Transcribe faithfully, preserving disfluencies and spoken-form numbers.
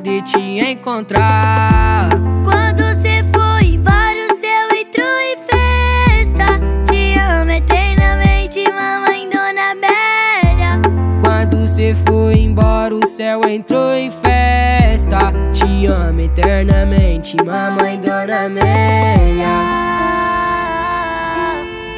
de te encontrar. Quando cê foi embora, o céu entrou em festa. Te amo eternamente, mamãe Dona Amélia. Quando cê foi embora, o céu entrou em festa. Te amo eternamente, mamãe Dona Amélia.